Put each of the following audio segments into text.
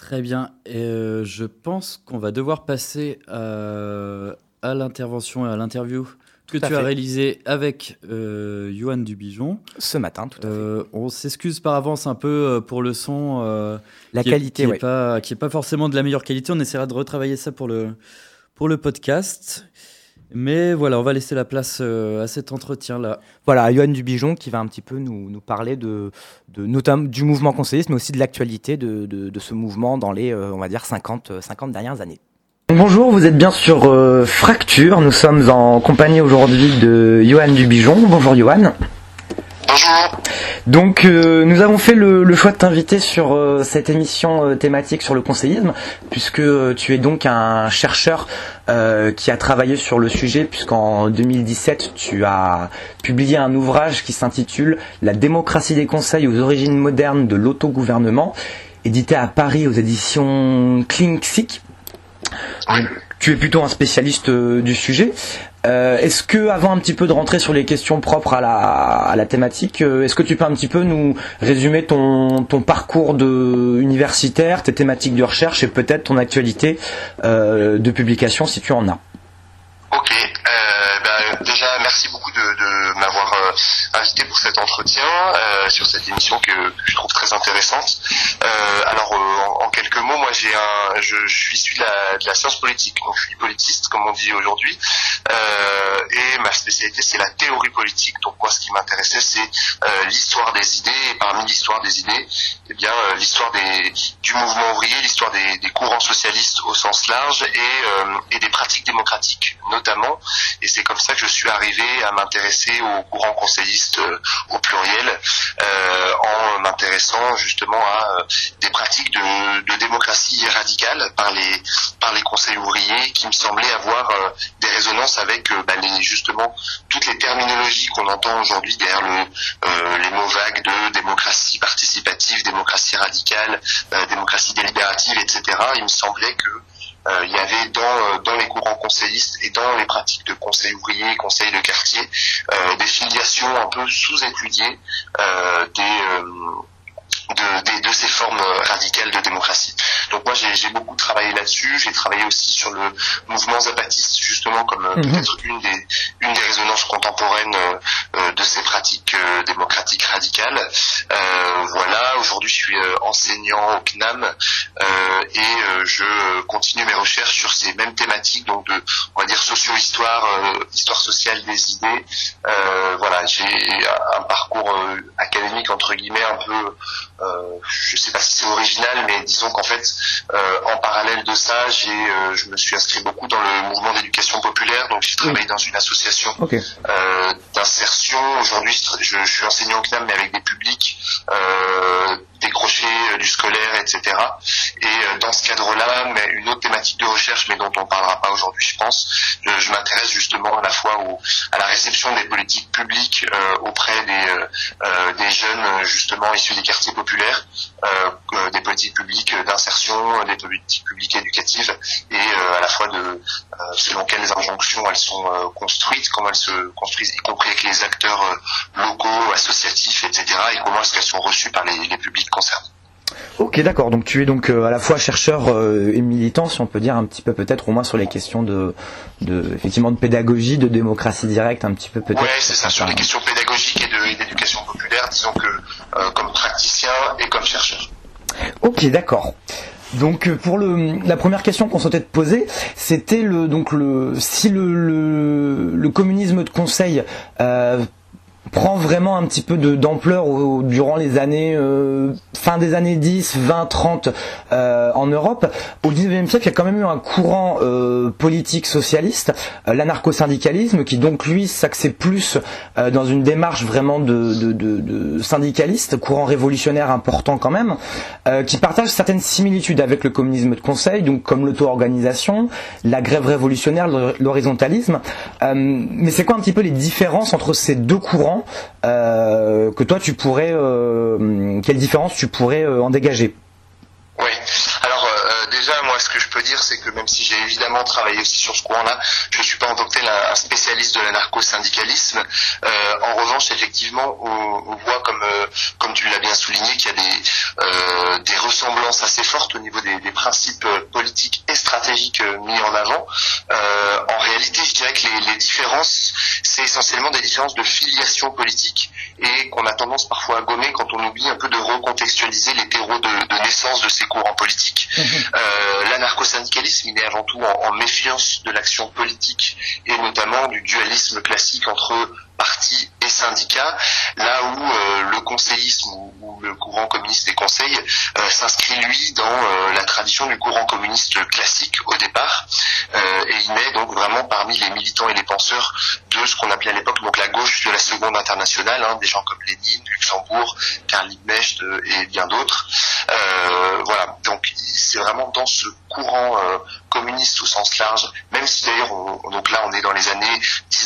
Très bien. Et je pense qu'on va devoir passer à l'intervention et à l'interview que tu as réalisée avec Yoann Dubigeon. Ce matin, tout à fait. On s'excuse par avance un peu pour le son. La qualité, qui est pas forcément de la meilleure qualité. On essaiera de retravailler ça pour le podcast. Mais voilà, on va laisser la place à cet entretien-là. Voilà, Yoann Dubigeon qui va un petit peu nous parler notamment du mouvement conseilliste, mais aussi de l'actualité de ce mouvement dans les, on va dire, 50 dernières années. Bonjour, vous êtes bien sur Fracture. Nous sommes en compagnie aujourd'hui de Yoann Dubigeon. Bonjour Yoann. Bonjour. Donc nous avons fait le choix de t'inviter sur cette émission thématique sur le conseillisme, puisque tu es donc un chercheur qui a travaillé sur le sujet, puisqu'en 2017 tu as publié un ouvrage qui s'intitule La démocratie des conseils aux origines modernes de l'autogouvernement, édité à Paris aux éditions Klinksik. Tu es plutôt un spécialiste du sujet. Est-ce que, avant un petit peu de rentrer sur les questions propres à la thématique, est-ce que tu peux un petit peu nous résumer ton parcours universitaire, tes thématiques de recherche et peut-être ton actualité de publication si tu en as? Ok, déjà merci beaucoup de m'avoir invité pour cet entretien sur cette émission que je trouve très intéressante. Alors en quelques mots, moi je suis issu de la science politique, donc je suis politiste comme on dit aujourd'hui, et ma spécialité c'est la théorie politique. Donc moi ce qui m'intéressait c'est l'histoire des idées, et parmi l'histoire des idées, eh bien l'histoire du mouvement ouvrier, l'histoire des courants socialistes au sens large et des pratiques démocratiques notamment. Et c'est comme ça que je suis arrivé à m'intéresser aux courants conseillistes au pluriel, en m'intéressant justement à des pratiques de démocratie radicale par les conseils ouvriers qui me semblaient avoir des résonances avec justement toutes les terminologies qu'on entend aujourd'hui derrière les mots vagues de démocratie participative, démocratie radicale, démocratie délibérative, etc. Il me semblait que il y avait dans les courants conseillistes et dans les pratiques de conseil ouvrier, conseil de quartier, des filiations un peu sous-étudiées de ces formes radicales de démocratie. Donc moi j'ai beaucoup travaillé là-dessus, j'ai travaillé aussi sur le mouvement zapatiste justement comme peut-être une des résonances contemporaines de ces pratiques démocratiques radicales. Voilà, aujourd'hui je suis enseignant au CNAM et je continue mes recherches sur ces mêmes thématiques, donc on va dire socio-histoire, histoire sociale des idées. Voilà, j'ai un parcours académique entre guillemets un peu je sais pas si c'est original, mais disons qu'en fait, en parallèle de ça, je me suis inscrit beaucoup dans le mouvement d'éducation populaire, donc j'ai travaillé dans une association d'insertion. Aujourd'hui, je suis enseignant au CNAM, mais avec des publics décrochés du scolaire, etc. Et dans ce cadre-là, mais une autre thématique de recherche, mais dont on parlera pas aujourd'hui, je pense, je m'intéresse justement à la fois à la réception des politiques publiques auprès des jeunes justement issus des quartiers populaires, des politiques publiques d'insertion, des politiques publiques éducatives, et à la fois selon quelles injonctions elles sont construites, comment elles se construisent, y compris avec les acteurs locaux, associatifs, etc., et comment est-ce qu'elles sont reçues par les publics concernés. Ok, d'accord. Donc tu es donc à la fois chercheur et militant, si on peut dire un petit peu peut-être au moins sur les questions effectivement de pédagogie, de démocratie directe, un petit peu peut-être. Ouais, c'est ça, sur les questions pédagogiques et d'éducation populaire, disons que comme praticien et comme chercheur. Ok, d'accord. Donc pour la première question qu'on souhaitait te poser, c'était si le communisme de conseil prend vraiment un petit peu d'ampleur durant les années fin des années 10, 20, 30 en Europe. Au 19e siècle, il y a quand même eu un courant politique socialiste, l'anarcho-syndicalisme, qui donc lui s'axait plus dans une démarche vraiment de syndicaliste, courant révolutionnaire important quand même, qui partage certaines similitudes avec le communisme de conseil, donc comme l'auto-organisation, la grève révolutionnaire, l'horizontalisme. Mais c'est quoi un petit peu les différences entre ces deux courants que toi tu pourrais quelle différence tu pourrais en dégager? Oui, alors déjà moi moi, ce que je peux dire, c'est que même si j'ai évidemment travaillé aussi sur ce courant-là, je suis pas en tant que tel un spécialiste de l'anarcho-syndicalisme. En revanche, effectivement, on voit, comme tu l'as bien souligné, qu'il y a des ressemblances assez fortes au niveau des principes politiques et stratégiques mis en avant. En réalité, je dirais que les différences, c'est essentiellement des différences de filiation politique et qu'on a tendance parfois à gommer quand on oublie un peu de recontextualiser les terreaux de naissance de ces courants politiques. L'anarcho-syndicalisme, il est avant tout en méfiance de l'action politique et notamment du dualisme classique entre partis et syndicats, là où le conseillisme ou le courant communiste des conseils s'inscrit lui dans la tradition du courant communiste classique au départ, et il met donc vraiment parmi les militants et les penseurs de ce qu'on appelait à l'époque donc la gauche de la Seconde Internationale, des gens comme Lénine, Luxembourg, Karl Liebknecht et bien d'autres. Voilà, donc c'est vraiment dans ce courant communiste au sens large, même si d'ailleurs donc là on est dans les années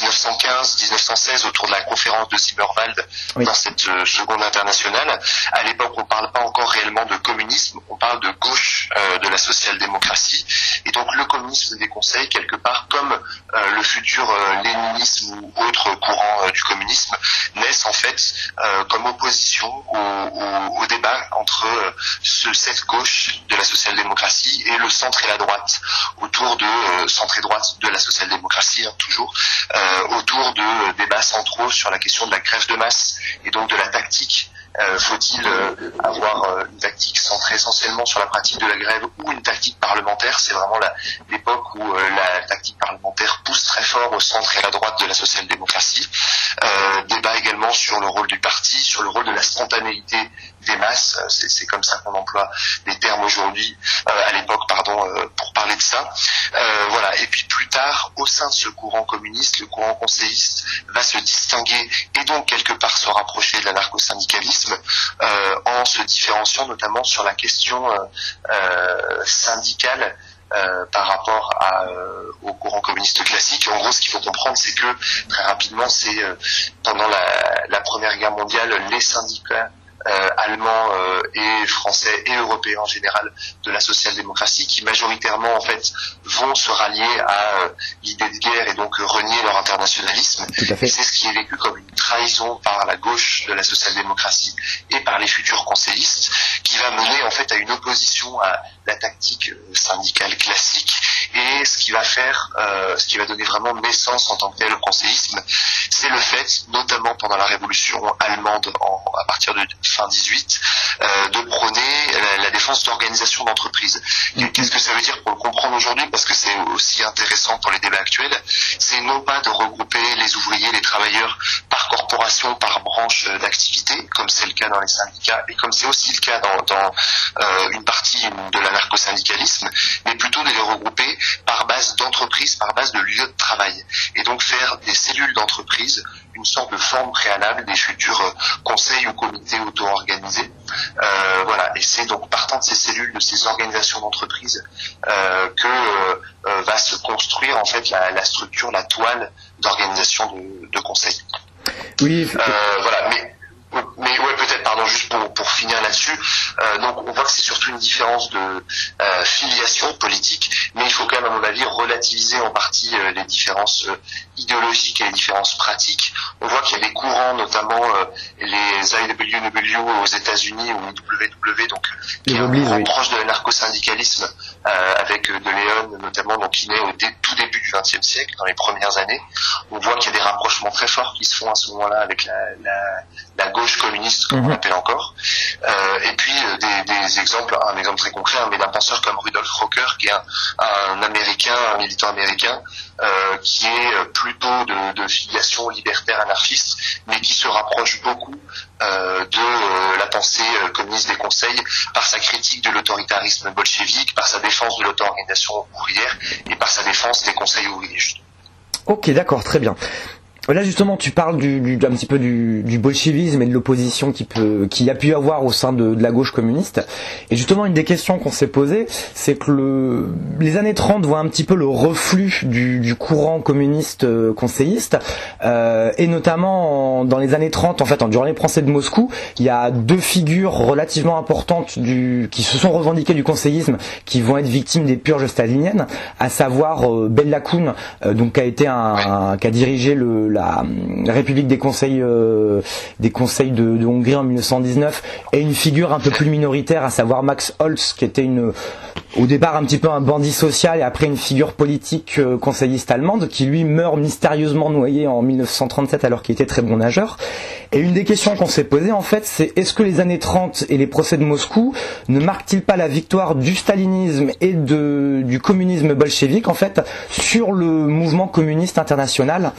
1915-1916 autour de la conférence de Zimmerwald dans cette Seconde Internationale. À l'époque on ne parle pas encore réellement de communisme, on parle de gauche de la social-démocratie, et donc le communisme des conseils quelque part comme le futur léninisme ou autre courant du communisme naissent en fait comme opposition au débat entre cette gauche de la social-démocratie et le centre et la droite, autour de centre et droite de la social-démocratie toujours, autour de débats centraux sur la question de la grève de masse et donc de la tactique. Faut-il avoir une tactique centrée essentiellement sur la pratique de la grève ou une tactique parlementaire? C'est vraiment l'époque où la tactique parlementaire pousse très fort au centre et à la droite de la social-démocratie. Débat également sur le rôle du parti, sur le rôle de la spontanéité des masses, c'est comme ça qu'on emploie les termes aujourd'hui, à l'époque, pour parler de ça. Voilà. Et puis plus tard, au sein de ce courant communiste, le courant conseilliste va se distinguer et donc quelque part se rapprocher de l'anarcho-syndicalisme en se différenciant notamment sur la question syndicale par rapport au courant communiste classique. En gros, ce qu'il faut comprendre, c'est que très rapidement, c'est pendant la Première Guerre mondiale, les syndicats allemands et français et européens en général de la social-démocratie qui majoritairement en fait vont se rallier à l'idée de guerre et donc renier leur internationalisme. Et c'est ce qui est vécu comme une trahison par la gauche de la social-démocratie et par les futurs conseillistes, qui va mener en fait à une opposition à la tactique syndicale classique, et ce qui va donner vraiment naissance en tant que tel au conseillisme, c'est le fait, notamment pendant la révolution allemande à partir de fin 18, de prôner la défense d'organisations d'entreprises. Qu'est-ce que ça veut dire pour le comprendre aujourd'hui, parce que c'est aussi intéressant pour les débats actuels, c'est non pas de regrouper les ouvriers, les travailleurs par corporation, par branche d'activité, comme c'est le cas dans les syndicats et comme c'est aussi le cas dans une partie de l'anarcho-syndicalisme, mais plutôt de les regrouper par base d'entreprise, par base de lieux de travail, et donc faire des cellules d'entreprise une sorte de forme préalable des futurs conseils ou comités auto-organisés. Voilà, et c'est donc partant de ces cellules, de ces organisations d'entreprise que va se construire en fait la structure, la toile d'organisation de conseils. Oui. Voilà, mais ouais, peut-être, pardon, juste pour finir là-dessus, donc on voit que c'est surtout une différence de filiation politique, mais il faut quand même, à mon avis, relativiser en partie les différences idéologiques et les différences pratiques. On voit qu'il y a des courants, notamment les IWW aux États-Unis ou les WW, donc qui est un courant proche de l'anarcho-syndicalisme, avec De Leon notamment, donc qui naît au tout début du XXe siècle, dans les premières années. On voit qu'il y a des rapprochements très forts qui se font à ce moment-là avec la gauche communiste, comme on l'appelle encore. Et puis des exemples, un exemple très concret, mais d'un penseur comme Rudolf Rocker, qui est un militant américain, qui est plutôt de filiation libertaire anarchiste, mais qui se rapproche beaucoup de la pensée communiste des conseils par sa critique de l'autoritarisme bolchevique, par sa défense de l'auto-organisation ouvrière et par sa défense des conseils ouvriers. Ok, d'accord, très bien. Là justement, tu parles un petit peu du bolchevisme et de l'opposition qui a pu y avoir au sein de la gauche communiste. Et justement, une des questions qu'on s'est posées, c'est que les années 30 voient un petit peu le reflux du courant communiste conseilliste, et notamment dans les années 30, en fait, durant les procès de Moscou, il y a deux figures relativement importantes qui se sont revendiquées du conseillisme, qui vont être victimes des purges staliniennes, à savoir Bella Kun, donc qui a dirigé la République des conseils de Hongrie en 1919, et une figure un peu plus minoritaire, à savoir Max Holz, qui était au départ un petit peu un bandit social et après une figure politique conseilliste allemande, qui lui meurt mystérieusement noyé en 1937 alors qu'il était très bon nageur. Et une des questions qu'on s'est posées en fait, c'est est-ce que les années 30 et les procès de Moscou ne marquent-ils pas la victoire du stalinisme et du communisme bolchevique en fait sur le mouvement communiste international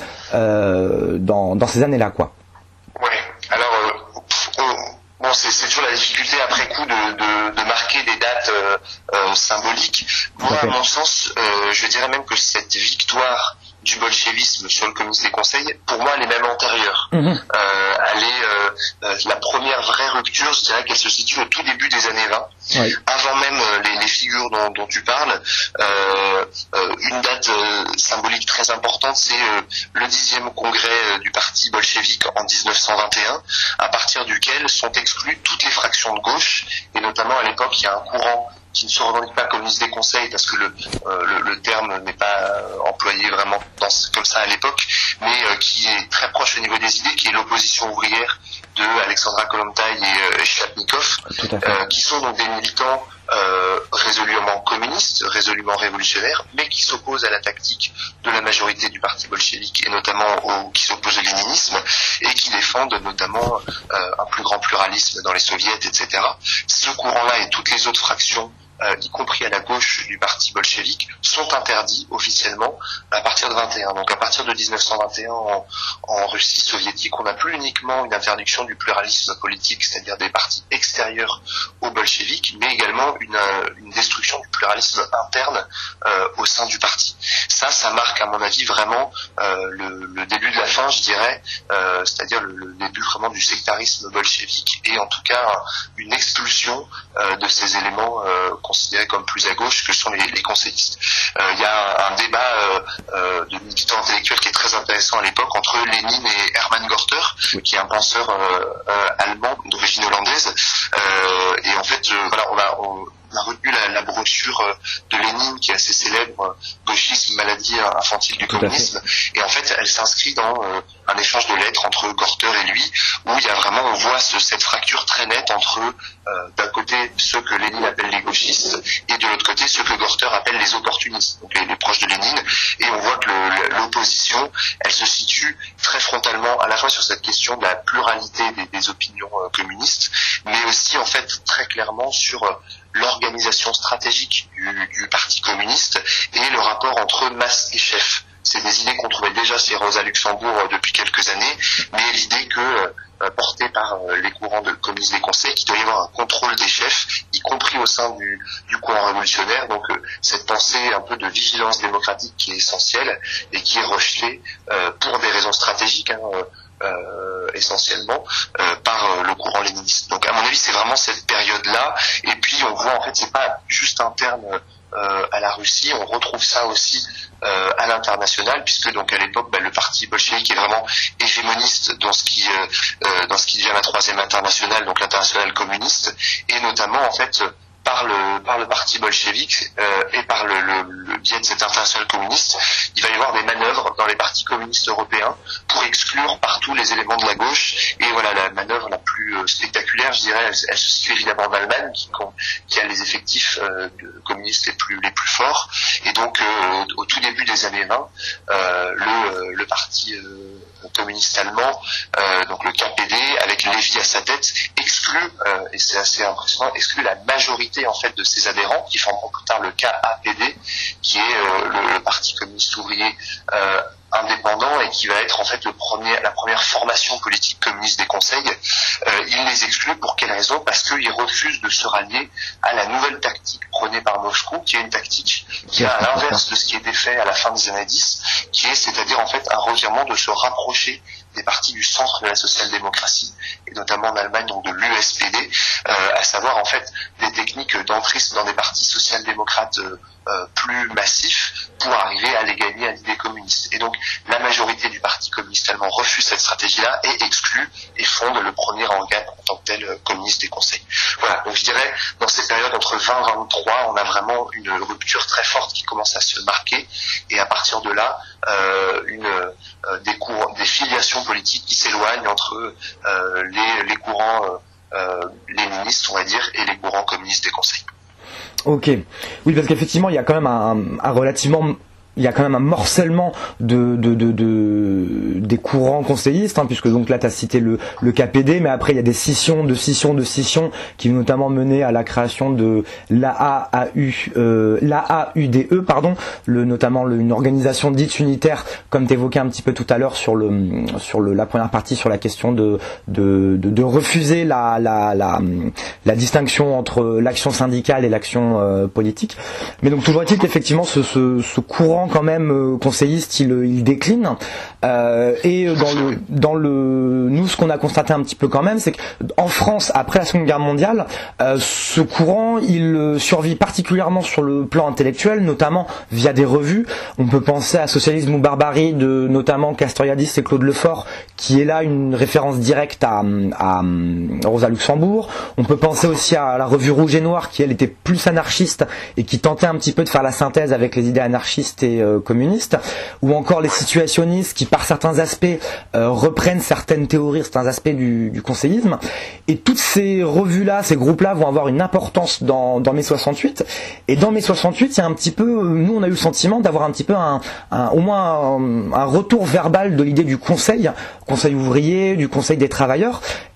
dans ces années-là, quoi? Ouais. Alors bon, c'est toujours la difficulté après coup de marquer des dates symboliques. Moi, à mon sens, je dirais même que cette victoire du bolchevisme sur le communisme des conseils, pour moi, elle est même antérieure. Elle est la première vraie rupture, je dirais qu'elle se situe au tout début des années 20, avant même les figures dont tu parles. Une date symbolique très importante, c'est le 10e congrès du parti bolchevique en 1921, à partir duquel sont exclues toutes les fractions de gauche, et notamment à l'époque, il y a un courant qui ne se revendique pas communiste des conseils, parce que le terme n'est pas employé vraiment comme ça à l'époque, mais qui est très proche au niveau des idées, qui est l'opposition ouvrière de Alexandra Kollontai et Shliapnikov, qui sont donc des militants résolument communistes, résolument révolutionnaires, mais qui s'opposent à la tactique de la majorité du parti bolchevique, et notamment qui s'opposent au léninisme, et qui défendent notamment un plus grand pluralisme dans les soviets, etc. Ce courant-là et toutes les autres fractions, y compris à la gauche du parti bolchevique, sont interdits officiellement à partir de 21. Donc à partir de 1921, en Russie soviétique, on n'a plus uniquement une interdiction du pluralisme politique, c'est-à-dire des partis extérieurs aux bolcheviques, mais également une destruction du pluralisme interne au sein du parti. Ça marque à mon avis vraiment le début de la fin, je dirais, c'est-à-dire le début vraiment du sectarisme bolchevique, et en tout cas une expulsion de ces éléments considérés comme plus à gauche que sont les conseillistes. Il y a un débat de militants intellectuels qui est très intéressant à l'époque entre Lénine et Hermann Gorter, qui est un penseur allemand d'origine hollandaise, et en fait on a retenu la brochure de Lénine qui est assez célèbre, Gauchisme, maladie infantile du communisme, et en fait elle s'inscrit dans un échange de lettres entre Gorter et lui, où il y a vraiment, on voit cette fracture très nette entre d'un côté ceux que Lénine appelle les gauchistes, et de l'autre côté ceux que Gorter appelle les opportunistes, donc les proches de Lénine, et on voit que l'opposition, elle se situe très frontalement à la fois sur cette question de la pluralité des opinions communistes, mais aussi en fait très clairement sur l'organisation stratégique du parti communiste et le rapport entre masse et chef. C'est des idées qu'on trouvait déjà chez Rosa Luxembourg depuis quelques années, mais l'idée que portée par les courants de communisme des conseils, qu'il doit y avoir un contrôle des chefs, y compris au sein du courant révolutionnaire. Donc cette pensée un peu de vigilance démocratique qui est essentielle et qui est rejetée pour des raisons stratégiques, essentiellement par le courant léniniste. Donc à mon avis c'est vraiment cette période-là, et puis on voit en fait c'est pas juste interne à la Russie, on retrouve ça aussi à l'international, puisque donc à l'époque le parti bolchevique est vraiment hégémoniste dans ce qui devient la troisième internationale, donc l'internationale communiste, et notamment en fait par le parti bolchevique et par le biais de cette internationale communiste, il va y avoir des manœuvres dans les partis communistes européens pour exclure partout les éléments de la gauche. Et voilà, la manœuvre la plus spectaculaire, je dirais, elle se situe évidemment en Allemagne, qui a les effectifs communistes les plus forts. Et donc, au tout début des années 20, le parti communiste allemand, donc le KPD, avec Lévy à sa tête, exclut, et c'est assez impressionnant, exclut la majorité en fait de ses adhérents, qui formeront plus tard le KAPD, qui est le parti communiste ouvrier indépendant, et qui va être en fait la première formation politique communiste des conseils. Il les exclut pour quelle raison? Parce qu'ils refusent de se rallier à la nouvelle tactique prônée par Moscou, qui est une tactique qui est à l'inverse de ce qui était fait à la fin des années 10, c'est-à-dire en fait un revirement de se rapprocher des partis du centre de la social-démocratie, et notamment en Allemagne, donc de l'USPD, à savoir en fait des techniques d'entrisme dans des partis social-démocrates plus massifs pour arriver à les gagner à l'idée communiste. Et donc la majorité du parti communiste allemand refuse cette stratégie-là et exclut et fonde le premier organe en tant que tel communiste des conseils. Voilà, donc je dirais dans ces périodes entre 20 et 23, on a vraiment une rupture très forte qui commence à se marquer, et à partir de là, des filiations politiques qui s'éloignent entre les courants léninistes, on va dire, et les courants communistes des conseils. Ok, oui, parce qu'effectivement il y a quand même il y a quand même un morcellement des courants conseillistes, hein, puisque donc là tu as cité le KPD, mais après il y a des scissions qui vont notamment mener à la création de l'AAUDE, notamment une organisation dite unitaire, comme tu évoquais un petit peu tout à l'heure sur la première partie sur la question de refuser la distinction entre l'action syndicale et l'action politique. Mais donc toujours est-il qu'effectivement ce courant quand même conseilliste il décline, et nous ce qu'on a constaté un petit peu quand même, c'est qu'en France après la Seconde Guerre mondiale, ce courant il survit particulièrement sur le plan intellectuel, notamment via des revues. On peut penser à Socialisme ou Barbarie de notamment Castoriadis et Claude Lefort, qui est là une référence directe à Rosa Luxembourg. On peut penser aussi à la revue Rouge et Noir, qui elle était plus anarchiste et qui tentait un petit peu de faire la synthèse avec les idées anarchistes et communistes, ou encore les situationnistes qui par certains aspects reprennent certaines théories, certains aspects du conseillisme. Et toutes ces revues-là, ces groupes-là vont avoir une importance dans mai 68, et dans mai 68 il y a un petit peu, nous on a eu le sentiment d'avoir un petit peu au moins un retour verbal de l'idée du conseil ouvrier, du conseil des travailleurs.